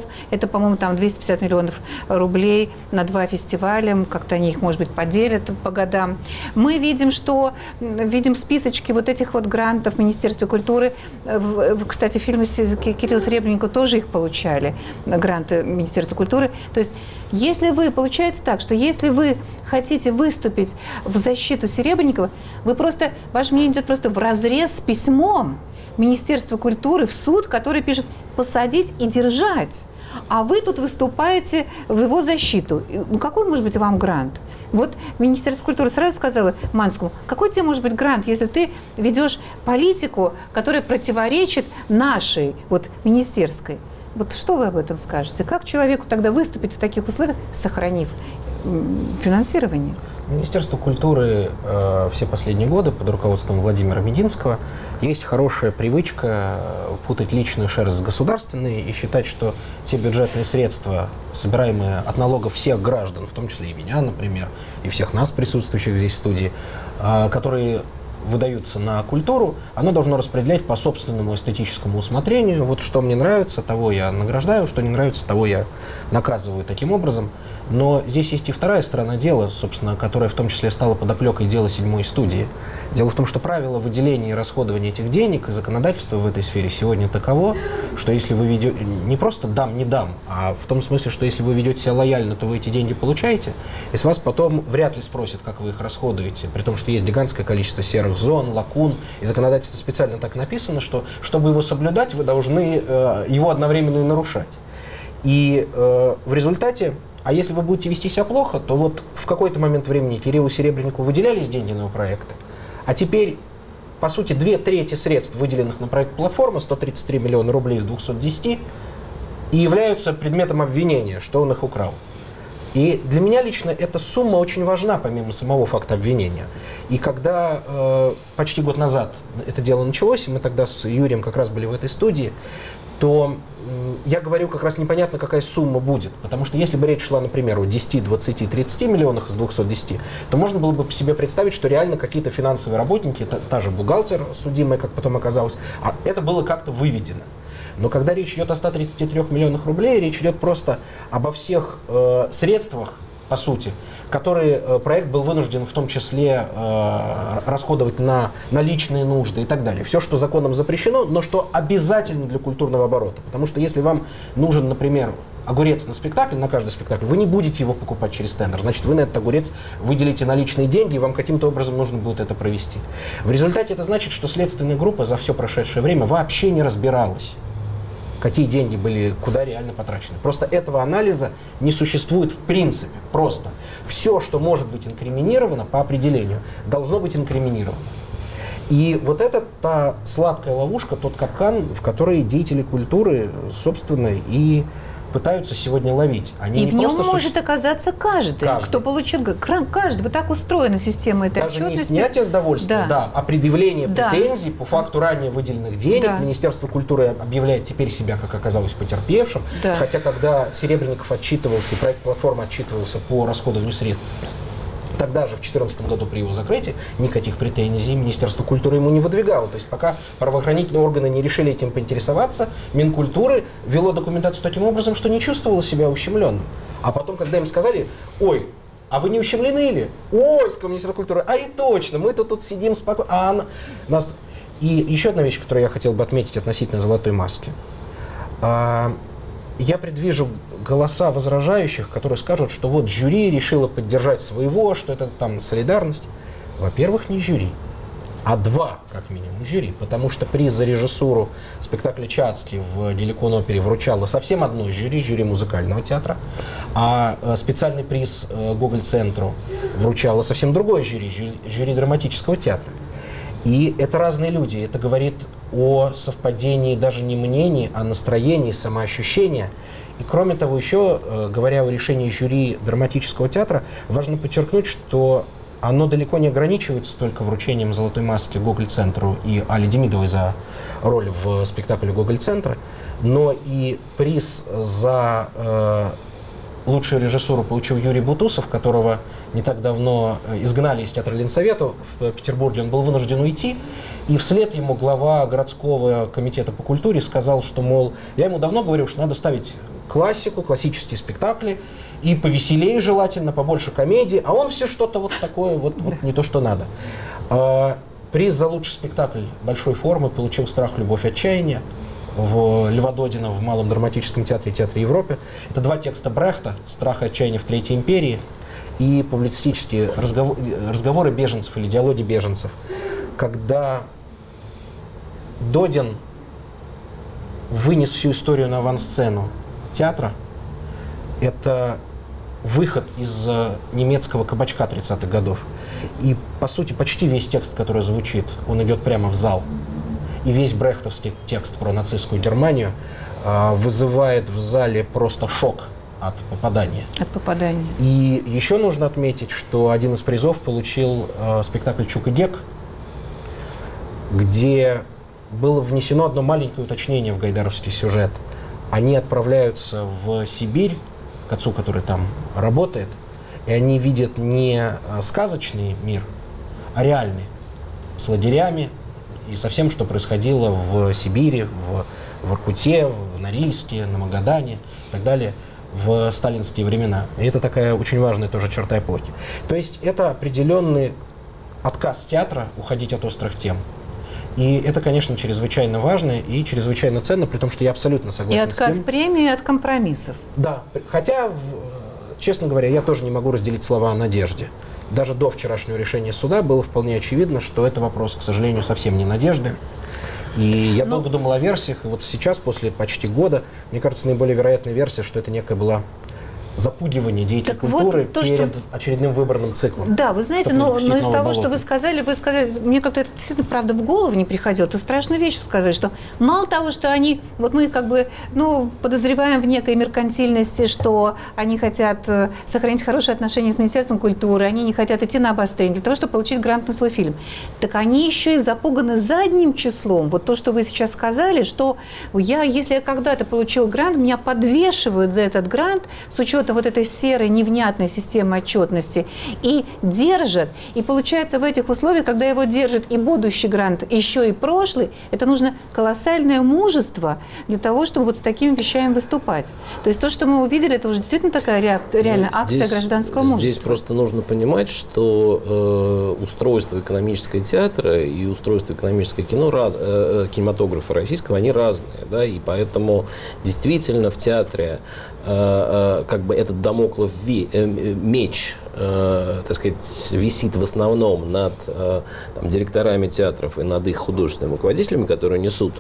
Михалков. Это, по-моему, там двести пятьдесят миллионов рублей на два фестиваля. Как-то они их, может быть, поделят по годам. Мы видим, что видим списочки вот этих вот грантов Министерства культуры. Кстати, фильмы Кирилла Серебренникова тоже их получали, гранты Министерства культуры. То есть, если вы, получается так, что если вы хотите выступить в защиту Серебренникова, вы просто, ваше мнение идет просто вразрез с письмом Министерства культуры в суд, который пишет «посадить и держать». А вы тут выступаете в его защиту. Ну, какой может быть вам грант? Вот Министерство культуры сразу сказала Манскому, какой тебе может быть грант, если ты ведешь политику, которая противоречит нашей, вот, министерской? Вот что вы об этом скажете? Как человеку тогда выступить в таких условиях, сохранив финансирование? Министерство культуры э, все последние годы под руководством Владимира Мединского есть хорошая привычка путать личную шерсть с государственной и считать, что те бюджетные средства, собираемые от налогов всех граждан, в том числе и меня, например, и всех нас, присутствующих здесь в студии, э, которые выдаются на культуру, оно должно распределять по собственному эстетическому усмотрению. Вот что мне нравится, того я награждаю, что не нравится, того я наказываю таким образом. Но здесь есть и вторая сторона дела, собственно, которая в том числе стала подоплекой дела седьмой студии. Дело в том, что правило выделения и расходования этих денег и законодательство в этой сфере сегодня таково, что если вы ведете не просто дам, не дам, а в том смысле, что если вы ведете себя лояльно, то вы эти деньги получаете, и с вас потом вряд ли спросят, как вы их расходуете, при том, что есть гигантское количество серых зон, лакун, и законодательство специально так написано, что чтобы его соблюдать, вы должны э, его одновременно и нарушать. И э, в результате, а если вы будете вести себя плохо, то вот в какой-то момент времени Кириллу Серебренникову выделялись деньги на его проекты, а теперь, по сути, две трети средств, выделенных на проект «Платформа», сто тридцать три миллиона рублей из двухсот десяти, и являются предметом обвинения, что он их украл. И для меня лично эта сумма очень важна, помимо самого факта обвинения. И когда э, почти год назад это дело началось, и мы тогда с Юрием как раз были в этой студии, то э, я говорю, как раз непонятно, какая сумма будет. Потому что если бы речь шла, например, о десяти, двадцати, тридцати миллионах из двухсот десяти, то можно было бы себе представить, что реально какие-то финансовые работники, та, та же бухгалтер судимая, как потом оказалось, а это было как-то выведено. Но когда речь идет о ста тридцати трёх миллионах рублей, речь идет просто обо всех э, средствах, по сути, которые э, проект был вынужден в том числе э, расходовать на, на личные нужды и так далее. Все, что законом запрещено, но что обязательно для культурного оборота. Потому что если вам нужен, например, огурец на спектакль, на каждый спектакль, вы не будете его покупать через тендер. Значит, вы на этот огурец выделите наличные деньги, и вам каким-то образом нужно будет это провести. В результате это значит, что следственная группа за все прошедшее время вообще не разбиралась, какие деньги были, куда реально потрачены. Просто этого анализа не существует в принципе. Просто все, что может быть инкриминировано по определению, должно быть инкриминировано. И вот это та сладкая ловушка, тот капкан, в который деятели культуры, собственно, и пытаются сегодня ловить. Они и не в нем просто может суще... оказаться каждый, каждый, кто получил... Каждый. Вот так устроена система этой Даже отчетности. не снятие с довольствия, да. Да, а предъявление да. претензий по факту ранее выделенных денег. Да. Министерство культуры объявляет теперь себя, как оказалось, потерпевшим. Да. Хотя, когда Серебренников отчитывался, и проект «Платформа» отчитывался по расходованию средств, тогда же, в две тысячи четырнадцатом году при его закрытии, никаких претензий Министерство культуры ему не выдвигало. То есть пока правоохранительные органы не решили этим поинтересоваться, Минкультуры вело документацию таким образом, что не чувствовало себя ущемленным. А потом, когда им сказали, ой, а вы не ущемлены ли? Ой, сказал Министерство культуры, а и точно, мы-то тут сидим спокойно. А она... Нас... И еще одна вещь, которую я хотел бы отметить относительно «Золотой маски». А... Я предвижу голоса возражающих, которые скажут, что вот жюри решило поддержать своего, что это там солидарность. Во-первых, не жюри, а два, как минимум, жюри. Потому что приз за режиссуру спектакля «Чацкий» в Геликон-опере вручало совсем одно жюри, жюри музыкального театра. А специальный приз Гоголь-центру вручало совсем другое жюри, жюри, жюри драматического театра. И это разные люди. Это говорит о совпадении даже не мнений, а настроений, самоощущения. И кроме того, еще, говоря о решении жюри драматического театра, важно подчеркнуть, что оно далеко не ограничивается только вручением «Золотой маски» Гоголь-центру и Али Демидовой за роль в спектакле Гоголь-центра, но и приз за э, лучшую режиссуру получил Юрий Бутусов, которого не так давно изгнали из театра Ленсовета в Петербурге, он был вынужден уйти, и вслед ему глава городского комитета по культуре сказал, что, мол, я ему давно говорил, что надо ставить классику, классические спектакли, и повеселее желательно, побольше комедии, а он все что-то вот такое, вот, вот не то, что надо. Приз за лучший спектакль большой формы получил «Страх, любовь, отчаяние» в Льва Додина в Малом драматическом театре и Театре Европы. Это два текста Брехта «Страх и отчаяние в Третьей империи» и публицистические разговор, разговоры беженцев или диалоги беженцев. Когда Додин вынес всю историю на авансцену театра, это выход из немецкого кабачка тридцатых годов. И, по сути, почти весь текст, который звучит, он идет прямо в зал. И весь брехтовский текст про нацистскую Германию э, вызывает в зале просто шок от попадания. От попадания. И еще нужно отметить, что один из призов получил э, спектакль «Чук и Гек», где было внесено одно маленькое уточнение в гайдаровский сюжет. Они отправляются в Сибирь к отцу, который там работает, и они видят не сказочный мир, а реальный, с лагерями и со всем, что происходило в Сибири, в, в Иркуте, в Норильске, на Магадане и так далее в сталинские времена. И это такая очень важная тоже черта эпохи. То есть это определенный отказ театра уходить от острых тем. И это, конечно, чрезвычайно важно и чрезвычайно ценно, при том, что я абсолютно согласен с тем. И отказ премии от компромиссов. Да, хотя, честно говоря, я тоже не могу разделить слова о надежде. Даже до вчерашнего решения суда было вполне очевидно, что это вопрос, к сожалению, совсем не надежды. И я долго думал о версиях, и вот сейчас, после почти года, мне кажется, наиболее вероятная версия, что это некая была запугивание деятелей так культуры вот то, перед что... очередным выборным циклом. Да, вы знаете, но, но из того, что вы сказали, вы сказали, мне как-то это действительно, правда, в голову не приходило. Это страшную вещь сказать, что мало того, что они, вот мы как бы, ну, подозреваем в некой меркантильности, что они хотят сохранить хорошие отношения с Министерством культуры, они не хотят идти на обострение для того, чтобы получить грант на свой фильм. Так они еще и запуганы задним числом. Вот то, что вы сейчас сказали, что я, если я когда-то получил грант, меня подвешивают за этот грант с учетом вот этой серой, невнятной системы отчетности и держат. И получается в этих условиях, когда его держит и будущий грант, еще и прошлый, это нужно колоссальное мужество для того, чтобы вот с такими вещами выступать. То есть то, что мы увидели, это уже действительно такая реальная ну, акция здесь, гражданского мужества. Здесь просто нужно понимать, что э, устройство экономического театра и устройство экономического кино, раз, э, кинематографа российского, они разные. Да? И поэтому действительно в театре э, э, как бы этот дамоклов меч, э, так сказать, висит в основном над э, там, директорами театров и над их художественными руководителями, которые несут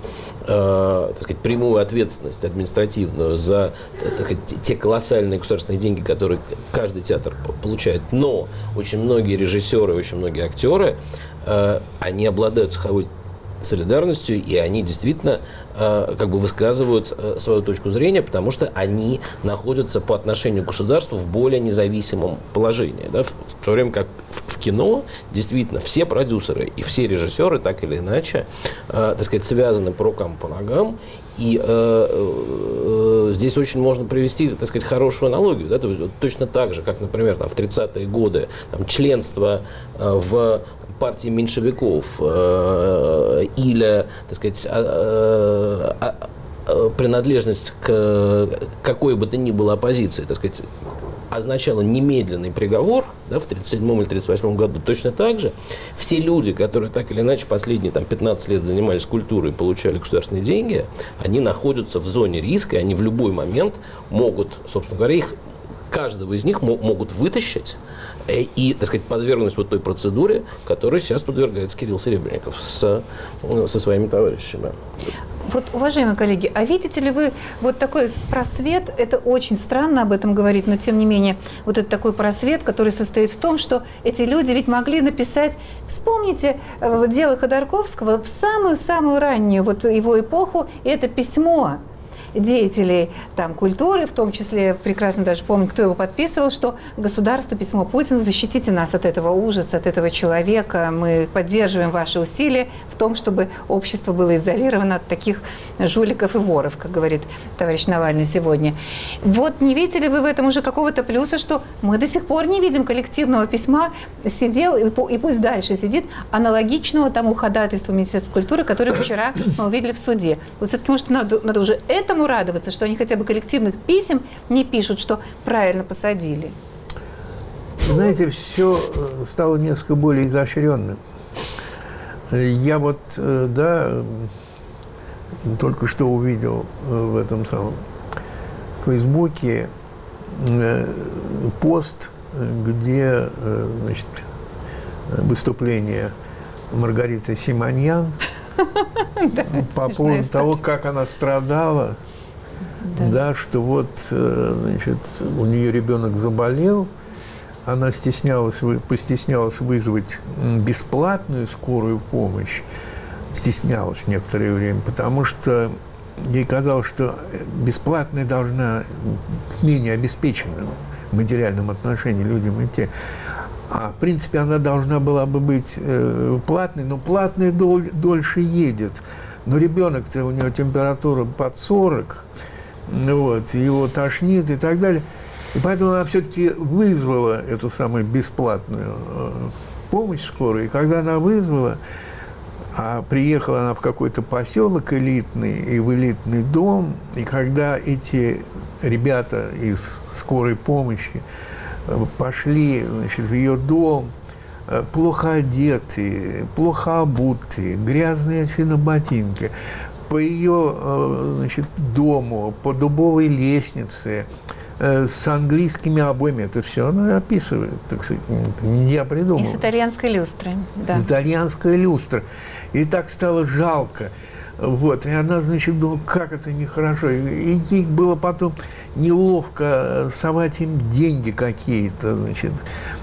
э, так сказать, прямую ответственность административную за так сказать, те колоссальные государственные деньги, которые каждый театр получает. Но очень многие режиссеры, очень многие актеры, э, они обладают цеховой солидарностью, и они действительно э, как бы высказывают э, свою точку зрения, потому что они находятся по отношению к государству в более независимом положении. Да? В, в то время как в, в кино действительно все продюсеры и все режиссеры так или иначе э, так сказать, связаны по рукам, по ногам. И э, э, здесь очень можно привести, так сказать, хорошую аналогию. Да? То есть, вот, точно так же, как, например, там, в тридцатые годы там, членство э, в партии меньшевиков э, или, так сказать, э, э, э, принадлежность к какой бы то ни было оппозиции, так сказать, означало немедленный приговор, да, в тридцать седьмом или тридцать восьмом году. Точно так же все люди, которые так или иначе последние там, пятнадцать лет занимались культурой и получали государственные деньги, они находятся в зоне риска, и они в любой момент могут, собственно говоря, их каждого из них могут вытащить и, так сказать, подвергнуть вот той процедуре, которой сейчас подвергается Кирилл Серебренников с, со своими товарищами. Вот, уважаемые коллеги, а видите ли вы вот такой просвет, это очень странно об этом говорить, но тем не менее, вот это такой просвет, который состоит в том, что эти люди ведь могли написать, вспомните дело Ходорковского в самую-самую раннюю вот его эпоху, и это письмо. деятелей там, культуры, в том числе, прекрасно даже помню, кто его подписывал, что государство, письмо Путину, защитите нас от этого ужаса, от этого человека, мы поддерживаем ваши усилия в том, чтобы общество было изолировано от таких жуликов и воров, как говорит товарищ Навальный сегодня. Вот не видите ли вы в этом уже какого-то плюса, что мы до сих пор не видим коллективного письма, сидел и, и пусть дальше сидит, аналогичного тому ходатайству Министерства культуры, которое вчера мы увидели в суде. Вот все-таки, может, надо, надо уже этому радоваться, что они хотя бы коллективных писем не пишут, что правильно посадили. Знаете, все стало несколько более изощренным. Я вот, да, только что увидел в этом самом Фейсбуке пост, где, значит, выступление Маргариты Симоньян по поводу того, как она страдала, да, что вот, значит, у нее ребенок заболел, она стеснялась, постеснялась вызвать бесплатную скорую помощь, стеснялась некоторое время, потому что ей казалось, что бесплатная должна к менее обеспеченным в материальном отношении людям идти. А, в принципе, она должна была бы быть э, платной, но платная дол- дольше едет. Но ребенок-то, у него температура под сорок, вот, его тошнит и так далее. И поэтому она все-таки вызвала эту самую бесплатную э, помощь скорую. И когда она вызвала, а приехала она в какой-то поселок элитный и в элитный дом, и когда эти ребята из скорой помощи пошли, значит, в ее дом, плохо одетые, плохо обутые, грязные, очевидно, ботинки, по ее, значит, дому, по дубовой лестнице, с английскими обоями. Это все она описывает, так сказать, не я придумал. И с итальянской люстрой. Да. Итальянская люстра. И так стало жалко. Вот. И она, значит, думала, как это нехорошо. И ей было потом неловко совать им деньги какие-то, значит,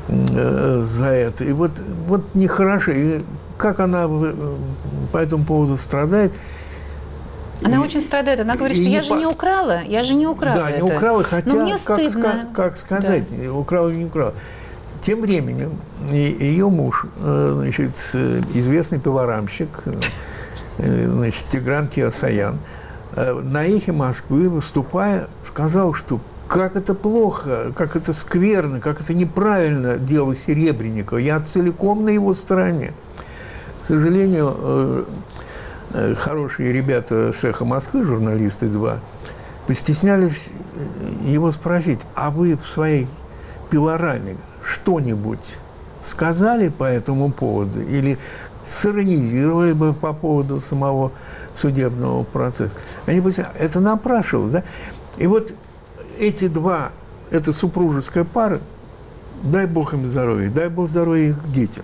за это. И вот, вот нехорошо. И как она по этому поводу страдает. Она и, очень страдает. Она говорит, что я же по... не украла, я же не украла Да, это. не украла, хотя, но мне как, стыдно. Как, как сказать, да. Украла или не украла. Тем временем ее муж, значит, известный пилорамщик, значит, Тигран Кеосаян, на «Эхе Москвы», выступая, сказал, что как это плохо, как это скверно, как это неправильно дело Серебренникова. Я целиком на его стороне. К сожалению, хорошие ребята с «Эхо Москвы», журналисты два, постеснялись его спросить, а вы в своей пилораме что-нибудь сказали по этому поводу или сиронизировали бы по поводу самого судебного процесса? Они бы это напрашивалось, да? И вот эти два, эта супружеская пара, дай Бог им здоровья, дай Бог здоровья их детям.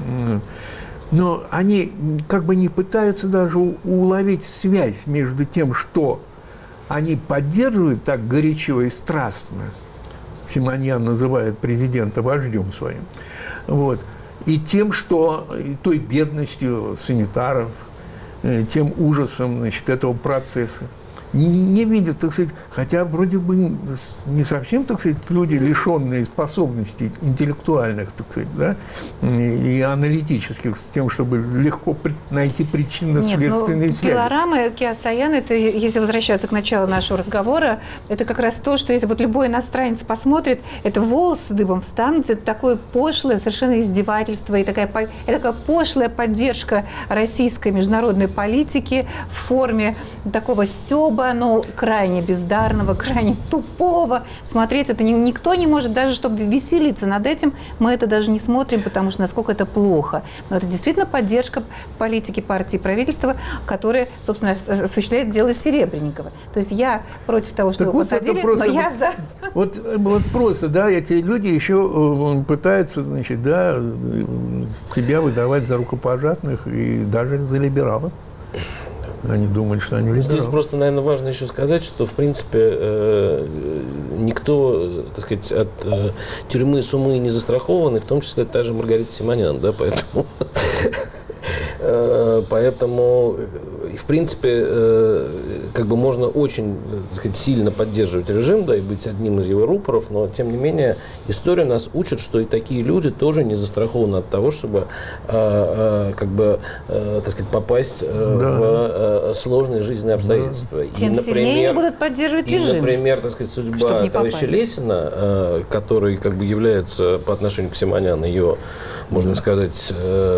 Но они как бы не пытаются даже уловить связь между тем, что они поддерживают так горячо и страстно, Симоньян называет президента вождем своим, вот, и тем, что и той бедностью санитаров, тем ужасом, значит, этого процесса. Не видят, так сказать, хотя вроде бы не совсем, так сказать, люди, лишенные способностей интеллектуальных, так сказать, да, и аналитических, с тем, чтобы легко найти причинно-следственные связи. Пилорама Кеосаян, это, если возвращаться к началу нашего разговора, это как раз то, что если вот любой иностранец посмотрит, это волосы дыбом встанут, это такое пошлое совершенно издевательство, и такая, это такая пошлая поддержка российской международной политики в форме такого стёба, но крайне бездарного, крайне тупого. Смотреть это никто не может, даже чтобы веселиться над этим, мы это даже не смотрим, потому что насколько это плохо. Но это действительно поддержка политики, партии, правительства, которая, собственно, осуществляет дело Серебренникова. То есть я против того, что так его вот посадили, просто, но я вот, за... Вот, вот просто, да, эти люди еще пытаются, значит, да, себя выдавать за рукопожатных и даже за либералов. Они думают, что они либералы. Здесь просто, наверное, важно еще сказать, что, в принципе, э, никто, так сказать, от э, тюрьмы с умы не застрахован, и в том числе та же Маргарита Симоньян, да, поэтому... Поэтому, в принципе, как бы можно очень, так сказать, сильно поддерживать режим, да, и быть одним из его рупоров, но, тем не менее, история нас учит, что и такие люди тоже не застрахованы от того, чтобы, э, э, как бы, э, так сказать, попасть э, да. в э, сложные жизненные обстоятельства. Да. И, Тем например, сильнее они будут поддерживать и, режим. Например, так сказать, судьба товарища Лесина, э, который, как бы, является по отношению к Симонян ее, можно сказать,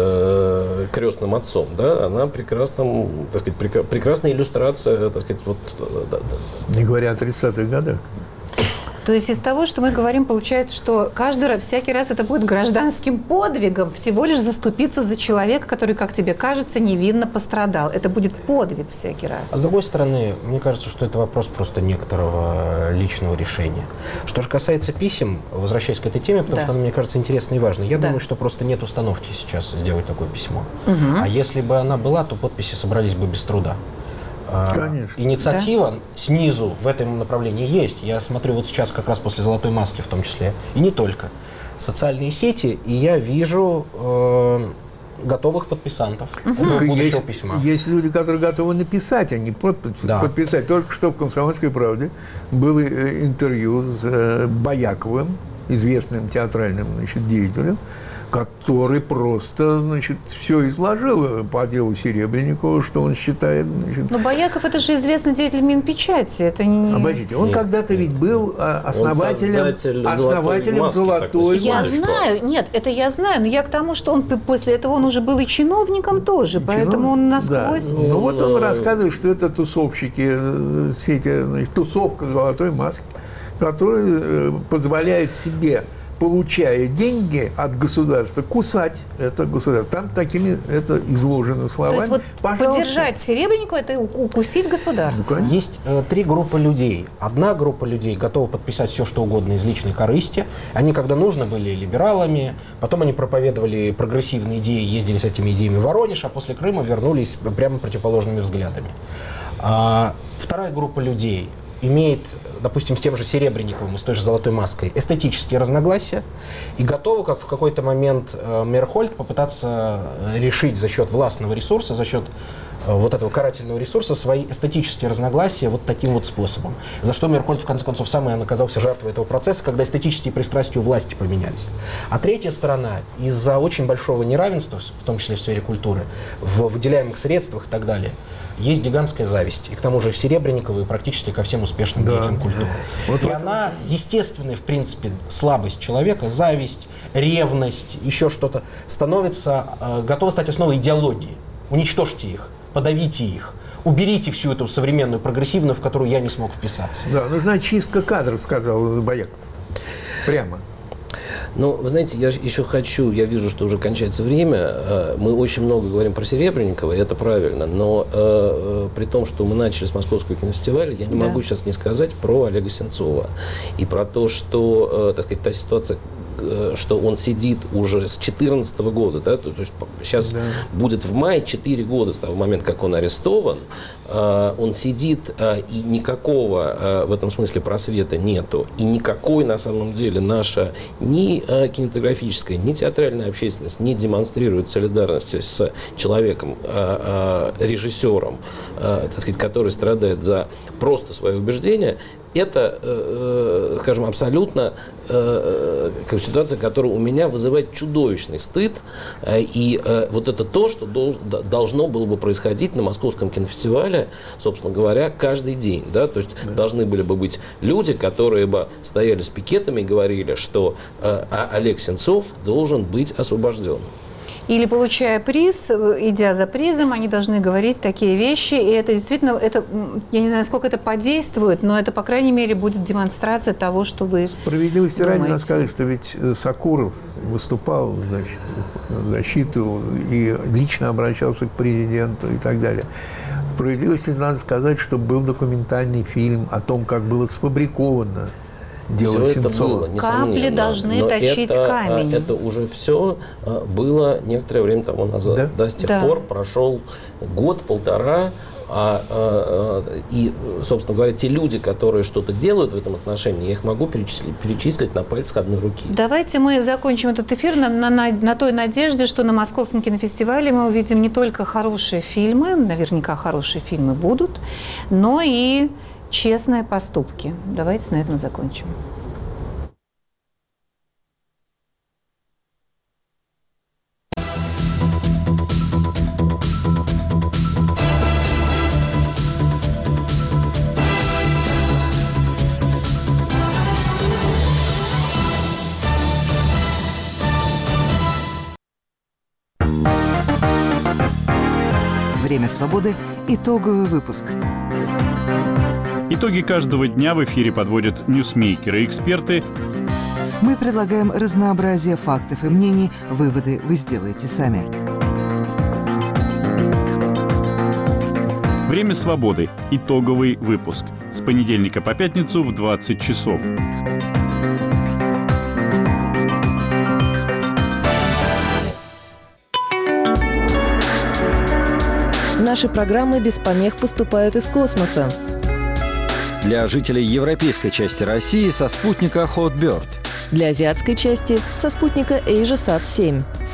э, крестным отцом, да, она прекрасным, так сказать, прекра- прекрасная иллюстрация, так сказать, вот. Да, да. Не говоря о тридцатых годах. То есть из того, что мы говорим, получается, что каждый раз, всякий раз это будет гражданским подвигом всего лишь заступиться за человека, который, как тебе кажется, невинно пострадал. Это будет подвиг всякий раз. А с другой стороны, мне кажется, что это вопрос просто некоторого личного решения. Что же касается писем, возвращаясь к этой теме, потому да. что она, мне кажется, интересной и важной, я да. думаю, что просто нет установки сейчас сделать такое письмо. Угу. А если бы она была, то подписи собрались бы без труда. Конечно. Инициатива да. снизу в этом направлении есть. Я смотрю вот сейчас как раз после «Золотой маски» в том числе, и не только, социальные сети, и я вижу э, готовых подписантов угу. этого будущего есть, письма. Есть люди, которые готовы написать, а не подпис, да. подписать. Только что в «Комсомольской правде» было интервью с Бояковым, известным театральным, значит, деятелем, который просто, значит, все изложил по делу Серебренникова, что он считает. Значит... Но Бояков — это же известный деятель Минпечати. Это не... Обождите, он когда-то ведь был основателем, основателем «Золотой маски». Я знаю, нет, это я знаю, но я к тому, что он после этого он уже был и чиновником тоже, и поэтому чинов... он насквозь... Да. Ну вот он рассказывает, что это тусовщики, все эти, значит, тусовка «Золотой маски», которая позволяет себе, получая деньги от государства, кусать это государство. Там такими это изложено словами. То есть вот Пожалуйста. Поддержать Серебренникова — это укусить государство. Ну, есть э, три группы людей. Одна группа людей готова подписать все, что угодно из личной корысти. Они, когда нужно, были либералами, потом они проповедовали прогрессивные идеи, ездили с этими идеями в Воронеж, а после Крыма вернулись прямо противоположными взглядами. А, вторая группа людей имеет, допустим, с тем же Серебренниковым и с той же «Золотой маской» эстетические разногласия и готовы, как в какой-то момент э, Мейерхольд, попытаться решить за счет властного ресурса, за счет э, вот этого карательного ресурса свои эстетические разногласия вот таким вот способом. За что Мейерхольд, в конце концов, сам и оказался жертвой этого процесса, когда эстетические пристрастия у власти поменялись. А третья сторона, из-за очень большого неравенства, в том числе в сфере культуры, в выделяемых средствах и так далее, есть гигантская зависть. И к тому же Серебренникова и практически ко всем успешным да. деятелям культуры. Вот и вот она, естественная, в принципе, слабость человека, зависть, ревность, еще что-то, становится, э, готова стать основой идеологии. Уничтожьте их, подавите их. Уберите всю эту современную, прогрессивную, в которую я не смог вписаться. Да, нужна чистка кадров, сказал Бояков. Прямо. Ну, вы знаете, я еще хочу, я вижу, что уже кончается время, мы очень много говорим про Серебренникова, и это правильно, но э, при том, что мы начали с Московского кинофестиваля, я не да. могу сейчас не сказать про Олега Сенцова и про то, что, э, так сказать, та ситуация, что он сидит уже с две тысячи четырнадцатого года, да, то, то есть сейчас да. будет в мае четыре года с того момента, как он арестован, э, он сидит, э, и никакого э, в этом смысле просвета нету, и никакой на самом деле наша ни э, кинематографическая, ни театральная общественность не демонстрирует солидарности с человеком, э, э, режиссером, э, так сказать, который страдает за просто свои убеждения. Это, э, скажем, абсолютно э, э, ситуация, которая у меня вызывает чудовищный стыд. Э, и э, вот это то, что долж, должно было бы происходить на Московском кинофестивале, собственно говоря, каждый день. Да? То есть да. должны были бы быть люди, которые бы стояли с пикетами и говорили, что э, Олег Сенцов должен быть освобожден. Или, получая приз, идя за призом, они должны говорить такие вещи. И это действительно, это, я не знаю, сколько это подействует, но это, по крайней мере, будет демонстрация того, что вы Справедливости ради надо сказать, что ведь Сакуров выступал в защиту, в защиту и лично обращался к президенту и так далее. Справедливости надо сказать, что был документальный фильм о том, как было сфабриковано дело все Сенцова. Это было, Капли должны но точить это, камень. Это уже все было некоторое время тому назад. Да? Да, с тех да. пор прошел год-полтора, А, а, и, собственно говоря, те люди, которые что-то делают в этом отношении, я их могу перечислить, перечислить на пальцах одной руки. Давайте мы закончим этот эфир на, на, на той надежде, что на Московском кинофестивале мы увидим не только хорошие фильмы, наверняка хорошие фильмы будут, но и честные поступки. Давайте на этом закончим. «Время свободы» – итоговый выпуск. Итоги каждого дня в эфире подводят ньюсмейкеры и эксперты. Мы предлагаем разнообразие фактов и мнений. Выводы вы сделаете сами. «Время свободы» – итоговый выпуск. С понедельника по пятницу в двадцать часов. Наши программы без помех поступают из космоса. Для жителей европейской части России со спутника Hotbird. Для азиатской части со спутника AsiaSat семь.